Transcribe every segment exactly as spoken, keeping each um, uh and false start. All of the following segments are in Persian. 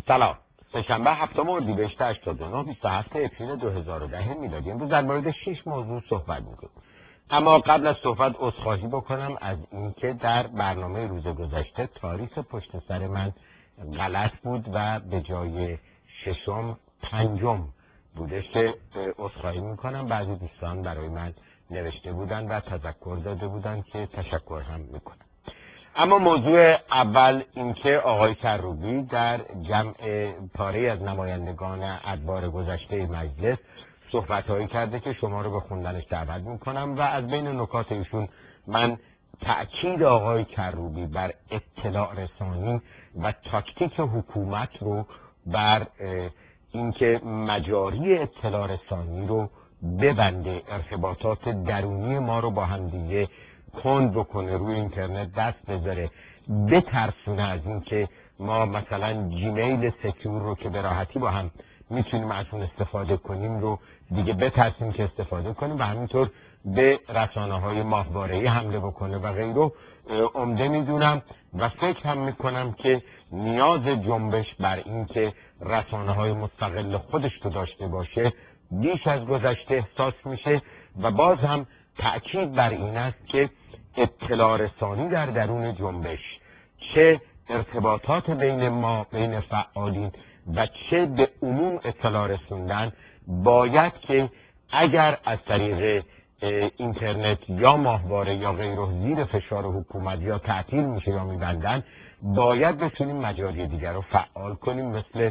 سلام. سه‌شنبه هفتم اردیبهشت هشتاد و نه بیست و هفت اپریل دو هزار و ده میلادی. امروز در مورد شش موضوع صحبت میکنیم. اما قبل از صحبت عذرخواهی بکنم از اینکه در برنامه روز گذشته تاریخ پشت سر من غلط بود و به جای ششم پنجم بودش که عذرخواهی میکنم. بعضی دوستان برای من نوشته بودن و تذکر داده بودن که تشکر هم میکنم. اما موضوع اول اینکه آقای کروبی در جمع پاره از نمایندگان ادوار گذشته مجلس صحبت‌هایی کرده که شما رو به خوندنش دعوت میکنم و از بین نکات ایشون من تأکید آقای کروبی بر اطلاع رسانی و تاکتیک حکومت رو بر اینکه مجاری اطلاع رسانی رو ببنده، ارتباطات درونی ما رو با همدیگه کند بکنه، روی اینترنت دست بذاره، بترسونه از اینکه ما مثلا جیمیل سکیور رو که به راحتی با هم میتونیم از اون استفاده کنیم رو دیگه بترسیم که استفاده کنیم و همینطور به رسانه های ماهواره‌ای حمله بکنه و غیره. عمده میدونم و فکر هم میکنم که نیاز جنبش بر این که رسانه های مستقل خودش رو داشته باشه بیش از گذشته احساس میشه و باز هم تأکید بر این است که اطلاع رسانی در درون جنبش، چه ارتباطات بین ما بین فعالین و چه به عموم اطلاع رسوندن، باید که اگر از طریق اینترنت یا ماهواره یا غیره زیر فشار حکومت یا تعطیل میشه یا میبندن، باید بتونیم مجاری دیگر رو فعال کنیم. مثل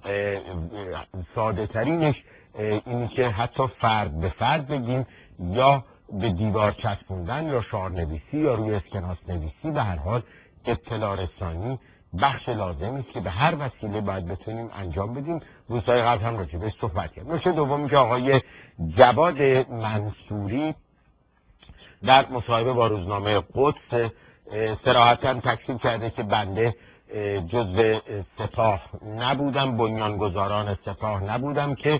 ساده ترینش اینی که حتی فرد به فرد بگیم یا به دیوار چسبوندن یا شعار نویسی یا روی اسکناس نویسی. به هر حال اطلاع رسانی بخش لازمی است که به هر وسیله باید بتونیم انجام بدیم. روزهای قبل هم راجع بهش صحبت کردیم. نکته دومی که آقای جواد منصوری در مصاحبه با روزنامه قدس صراحتاً تکذیب کرده که بنده جزو سپاه نبودم، بنیانگذاران سپاه نبودم، که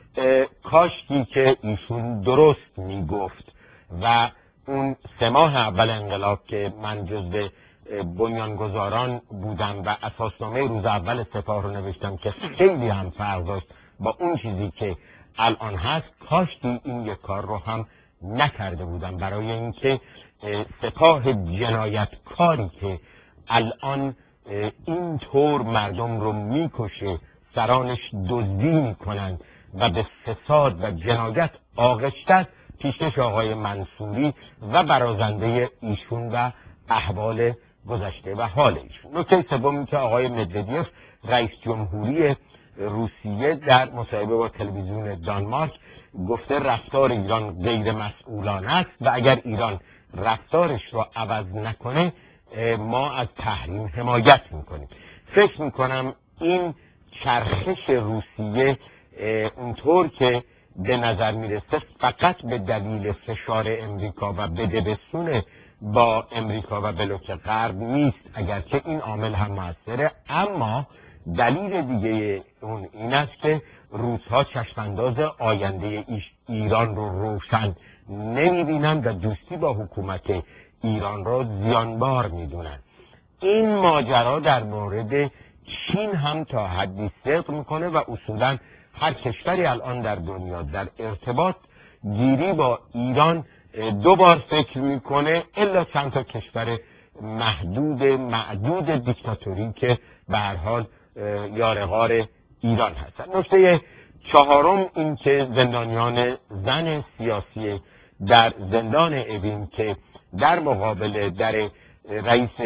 کاشکی که ایشون درست میگفت و اون سه ماه اول انقلاب که من جزو بنیانگذاران بودم و اساسنامه روز اول سپاه رو نوشتم که خیلی هم فرق داشت با اون چیزی که الان هست، کاشکی این یک کار رو هم نکرده بودم، برای اینکه سپاه جنایتکاری که الان اینطور مردم رو میکشه، سرانش دزدی میکنن و به فساد و جنایت آغشته است، پیشکش آقای منصوری و برازنده ایشون و احوال گذشته و حال ایشون. نکته سومی که آقای مدودیف رئیس جمهوری روسیه در مصاحبه با تلویزیون دانمارک گفته رفتار ایران غیر مسئولانه است و اگر ایران رفتارش را عوض نکنه ما از تحریم حمایت میکنیم. فکر میکنم این چرخش روسیه اونطور که به نظر میرسه فقط به دلیل فشار امریکا و بدبستون با امریکا و بلوک غرب نیست، اگرچه این عامل هم موثره، اما دلیل دیگه اون این است که روس‌ها چشمانداز آینده ایران رو روشن نمیبینن و دوستی با حکومت ایران را زیانبار میدونن. این ماجرا در مورد چین هم تا حدی صدق میکنه و اصولا هر کشوری الان در دنیا در ارتباط گیری با ایران دو بار فکر میکنه، الا چند تا کشور محدود معدود دیکتاتوری که به هر حال یارغار ایران هستن. نکته چهارم این که زندانیان زن سیاسی در زندان اوین که در مقابل در رئیس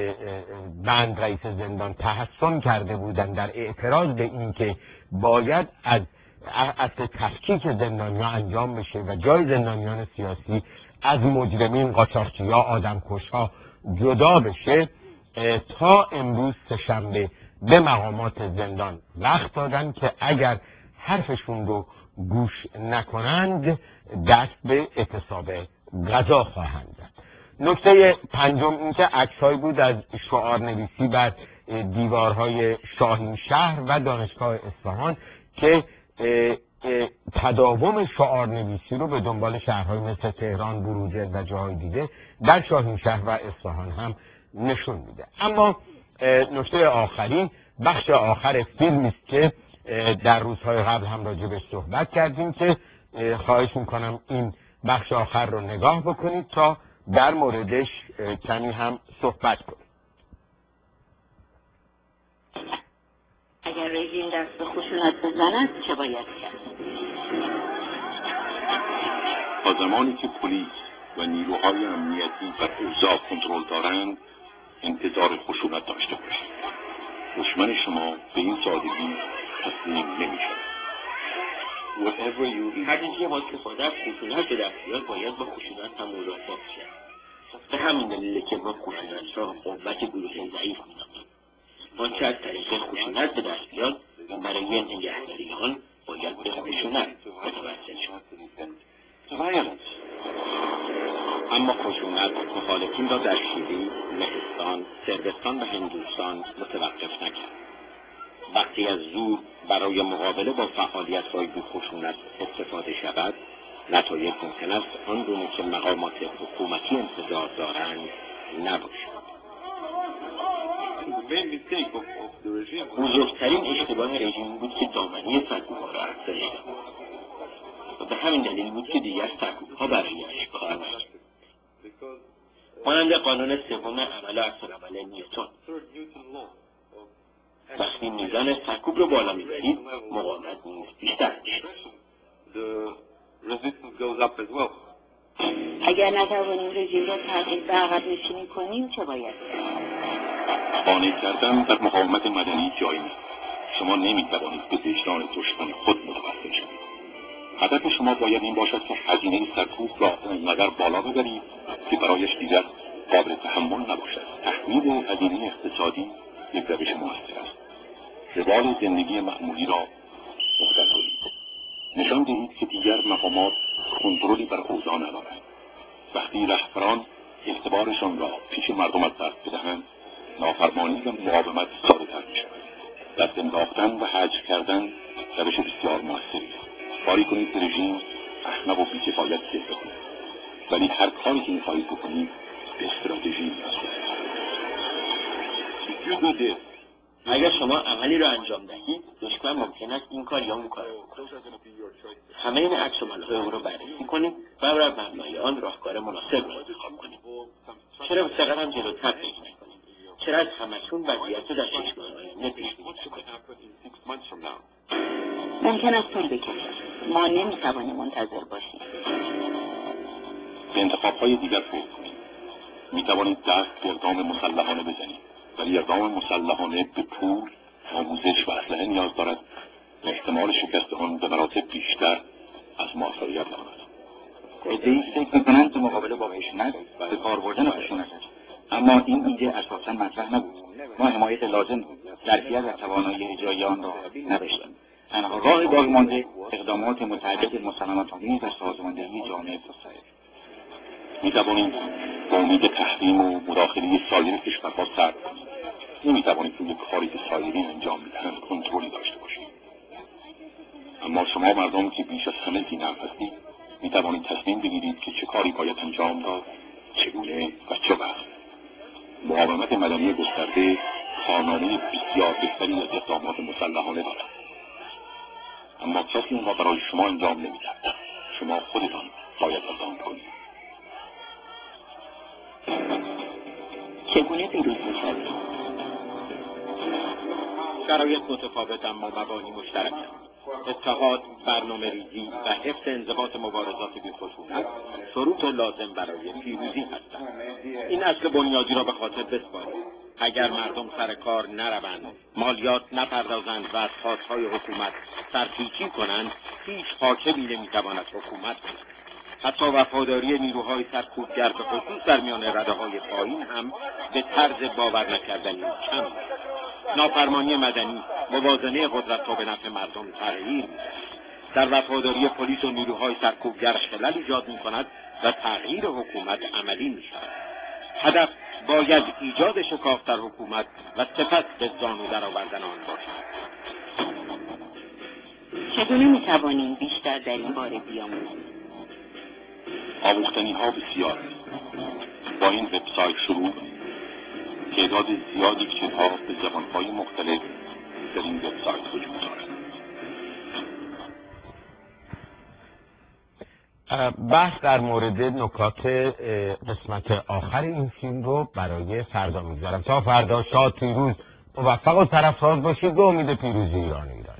بند رئیس زندان تحصن کرده بودند در اعتراض به این که باید از اصل تفکیک زندانیان انجام بشه و جای زندانیان سیاسی از مجرمین، قاچاقچی‌ها، آدمکش‌ها جدا بشه، تا امروز سه‌شنبه به مقامات زندان وقت دادن که اگر حرفشون رو گوش نکنند دست به اعتصاب غذا خواهند زد. نکته پنجم این که عکس‌هایی بود از شعار نویسی بر دیوارهای شاهین شهر و دانشگاه اصفهان که تداوم شعار نویسی رو به دنبال شهرهای مثل تهران، بروجرد و جاهای دیگه در شاهین شهر و اصفهان هم نشون میده. اما نکته آخری بخش آخر فیلمی است که در روزهای قبل هم راجبش صحبت کردیم که خواهش میکنم این بخش آخر رو نگاه بکنید تا در موردش کمی هم صحبت کنیم. اگر رژیم دست به خشونت بزند چه باید کرد؟ تا زمانی که پلیس و نیروهای امنیتی بر اوضاع کنترل دارند انتظار خشونت داشته باشید. دشمن شما به این سادگی تسلیم نمی‌شود. هر چیزی که با استفاده از خشونت به دست بیاد باید با خشونت هم مدافع شد. به همین دلیل که با خشونت را قوت گروه ضعیف می‌نامیم. آنچه از طریق خشونت به دست بیاد برای نگهداری آن باید به خشونت متوسل شد. اما خشونت مخالفین را در شیری، لهستان، صربستان و هندوستان متوقف نکرد. وقتی از زور برای مقابله با فعالیت‌های خشونت استفاده شود، نتایج ممکن است آن گونه که مقامات حکومتی انتظار دارند نباشد. بزرگترین اشتباه رژیم بود که دامنه سرکوب‌ها را افزایش داد. و به همین دلیل بود که دیگر سرکوب‌ها برایش کار نکرد. مانند قانون سوم عمل و عکس‌العمل نیوتن، وقتی میزان سرکوب رو بالا میبرید مقاومت نیز بیشتر میشه. اگر نتوانیم رژیم را تغییر به عقب نشینی کنیم چه باید کرد؟ قانع کردن در مقاومت مدنی جایی نیست. شما نمیتوانید به وجدان دشمن خود متوسل شوید. هدف شما باید این باشد که هزینه سرکوب را اونقدر بالا ببرید که برایش دیگر قابل تحمل نباشد. تحمیل هزینه اقتصادی یک روش موثر است. روال زندگی معمولی را مهدر کنید. نشان دهید که دیگر مقامات کنترلی بر اوضاع ندارند. وقتی رهبران اعتبارشان را پیش مردم از دست بدهند، نافرمانی و مقاومت ساده‌تر می‌شود. دست انداختن و حجر کردن روش بسیار موثری است. کاری کنید که رژیم احمق و بی‌کفایت ذکر کنید، ولی هر کاری که می‌خواهید بکنید به استراتژی نیاز دارد. اگر شما عملی را انجام دهید، دشمن ممکن است این کار یا اون کار را بکند. همه این عکس‌العمل‌های او را بررسی کنید و بر مبنای آن راهکار مناسب را انتخاب کنید. چرا به چقدر هم جلوتر فکر نکنید؟ چرا از همکنون وضعیت را در شش ماه آینده پیش بینی نکنید؟ ممکن است طول بکشد. ما نمی‌توانیم منتظر باشیم. به انتخاب‌های دیگر فکر کنید. می‌توانید دست به اقدام مسلحانه بزنید، ولی اقدام مسلحانه به پول، آموزش و اسلحه نیاز دارد و احتمال شکست آن به مراتب بیشتر از موفقیت آن است. عده‌ای فکر می‌کنند که مقابله با خشونت به کار بردن خشونت است، اما این ایده اساساً مطرح نبود. ما حمایت لازم ظرفیت و توانایی اجرایی آن را نداشتیم. تنها راه باقی مانده اقدامات متعدد مسالمت‌آمیز و سازماندهی جامعه متحد. می‌توانید با امید تحریم و مداخله سایر کشورها صبر کنید. نمی‌توانید روی کاری که سایرین انجام می‌دهند کنترلی داشته باشید. اما شما مردم که بیش از همه بی‌نقص هستید، می‌توانید تصمیم بگیرید که چه کاری باید انجام داد، چگونه و چه وقت. مقاومت مدنی گسترده کارنامه بسیار بهتری از اقدامات مسلحانه دارد. اما کسی اون را برای شما انجام نمی‌دهد. شما خودتان باید اقدام کنید. چگونه پیروز می‌شوید؟ شرایط متفاوت اما مبانی مشترک است. اتحاد، برنامه ریزی و حفظ انضباط مبارزات بی خشونت شروط لازم برای پیروزی هستند. این اصل بنیادی را به خاطر بسپارید. اگر مردم سر کار نروند، مالیات نپردازند و از خواستهای حکومت سرپیچی کنند، هیچ حاکمی نمیتواند حکومت کند. حتی وفاداری نیروهای سرکوبگر به خصوص در میان رده‌های پایین هم به طرز باور نکردنی کم است. نافرمانی مدنی موازنه قدرت را به نفع مردم تغییر می‌دهد. در وفاداری پلیس و نیروهای سرکوبگر خلل ایجاد می‌کند و تغییر حکومت عملی می‌شود. هدف باید ایجاد شکاف در حکومت و سپس به زانو درآوردن آن باشد. چگونه می‌توانیم بیشتر در این باره بیاموزیم؟ آموختنی ها بسیار. با این وبسایت شروع تعداد زیادی کتاب به زبانهای مختلف در این وبسایت وجود دارد. بحث در مورد نکات قسمت آخر این فیلم رو برای فردا میگذارم. تا فردا شاد، پیروز، موفق و سرفراز باشید به امید پیروزی ایران ایران.